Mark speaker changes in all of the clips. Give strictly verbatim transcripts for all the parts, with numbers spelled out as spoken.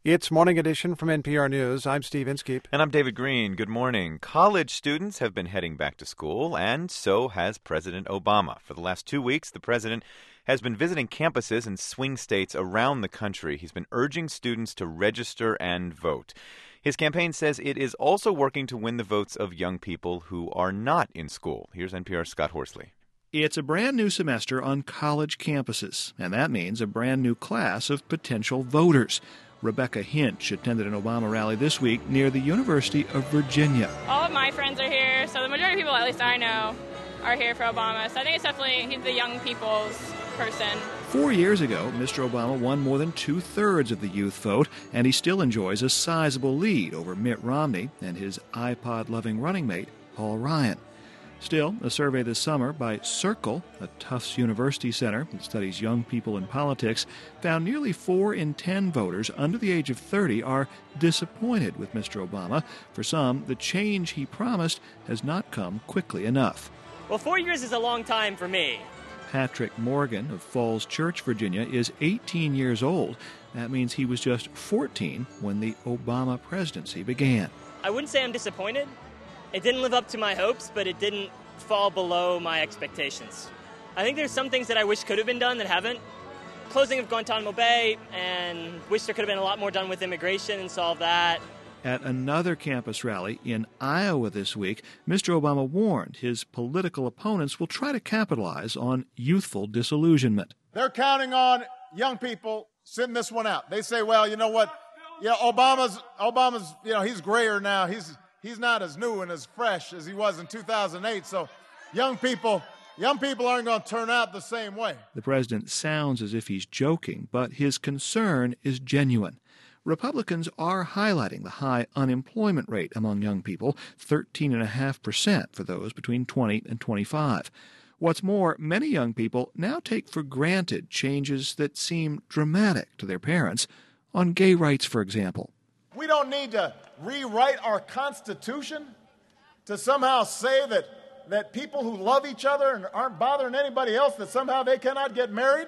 Speaker 1: It's Morning Edition from N P R News. I'm Steve Inskeep.
Speaker 2: And I'm David Green. Good morning. College students have been heading back to school, and so has President Obama. For the last two weeks, the president has been visiting campuses in swing states around the country. He's been urging students to register and vote. His campaign says it is also working to win the votes of young people who are not in school. Here's N P R's Scott Horsley.
Speaker 3: It's a brand new semester on college campuses, and that means a brand new class of potential voters. Rebecca Hinch attended an Obama rally this week near the University of Virginia.
Speaker 4: All of my friends are here, so the majority of people, at least I know, are here for Obama. So I think it's definitely, he's the young people's person.
Speaker 3: Four years ago, Mister Obama won more than two-thirds of the youth vote, and he still enjoys a sizable lead over Mitt Romney and his iPod-loving running mate, Paul Ryan. Still, a survey this summer by Circle, a Tufts University center that studies young people in politics, found nearly four in ten voters under the age of thirty are disappointed with Mister Obama. For some, the change he promised has not come quickly enough.
Speaker 5: Well, four years is a long time for me.
Speaker 3: Patrick Morgan of Falls Church, Virginia, is eighteen years old. That means he was just fourteen when the Obama presidency began.
Speaker 5: I wouldn't say I'm disappointed. It didn't live up to my hopes, but it didn't fall below my expectations. I think there's some things that I wish could have been done that haven't. Closing of Guantanamo Bay, and wish there could have been a lot more done with immigration and solve that.
Speaker 3: At another campus rally in Iowa this week, Mister Obama warned his political opponents will try to capitalize on youthful disillusionment.
Speaker 6: They're counting on young people sitting this one out. They say, well, you know what? Yeah, Obama's, Obama's, you know, he's grayer now. He's He's not as new and as fresh as he was in two thousand eight, so young people young people aren't going to turn out the same way.
Speaker 3: The president sounds as if he's joking, but his concern is genuine. Republicans are highlighting the high unemployment rate among young people, thirteen point five percent for those between twenty and twenty-five. What's more, many young people now take for granted changes that seem dramatic to their parents, on gay rights, for example.
Speaker 6: We don't need to rewrite our Constitution to somehow say that, that people who love each other and aren't bothering anybody else, that somehow they cannot get married.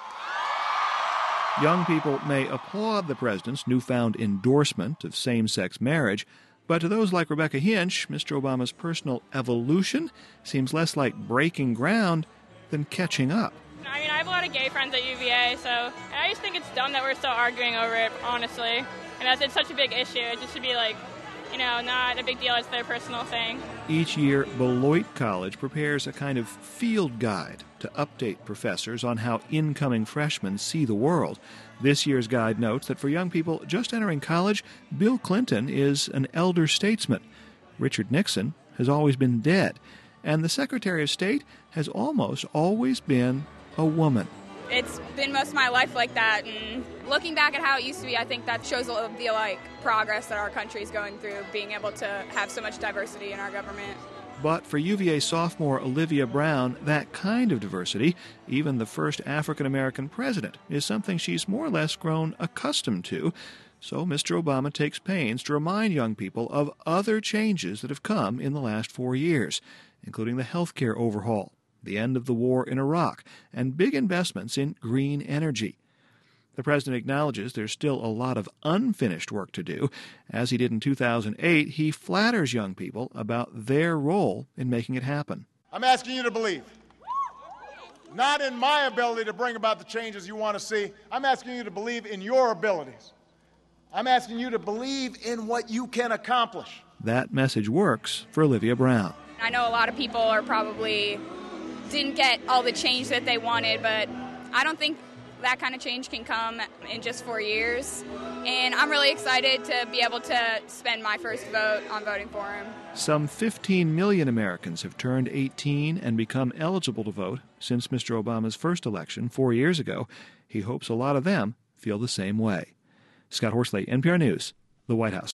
Speaker 3: Young people may applaud the president's newfound endorsement of same-sex marriage, but to those like Rebecca Hinch, Mister Obama's personal evolution seems less like breaking ground than catching up.
Speaker 4: I mean, I have a lot of gay friends at U V A, so I just think it's dumb that we're still arguing over it, honestly. And as it's such a big issue, it just should be like, you know, not a big deal. It's their personal thing.
Speaker 3: Each year, Beloit College prepares a kind of field guide to update professors on how incoming freshmen see the world. This year's guide notes that for young people just entering college, Bill Clinton is an elder statesman. Richard Nixon has always been dead. And the Secretary of State has almost always been a woman.
Speaker 7: It's been most of my life like that, and looking back at how it used to be, I think that shows the like progress that our country is going through, being able to have so much diversity in our government.
Speaker 3: But for U V A sophomore Olivia Brown, that kind of diversity, even the first African-American president, is something she's more or less grown accustomed to. So Mister Obama takes pains to remind young people of other changes that have come in the last four years, including the health care overhaul, the end of the war in Iraq, and big investments in green energy. The president acknowledges there's still a lot of unfinished work to do. As he did in two thousand eight, he flatters young people about their role in making it happen.
Speaker 6: I'm asking you to believe. Not in my ability to bring about the changes you want to see. I'm asking you to believe in your abilities. I'm asking you to believe in what you can accomplish.
Speaker 3: That message works for Olivia Brown.
Speaker 7: I know a lot of people are probably didn't get all the change that they wanted, but I don't think that kind of change can come in just four years. And I'm really excited to be able to spend my first vote on voting for him.
Speaker 3: Some fifteen million Americans have turned eighteen and become eligible to vote since Mister Obama's first election four years ago. He hopes a lot of them feel the same way. Scott Horsley, N P R News, the White House.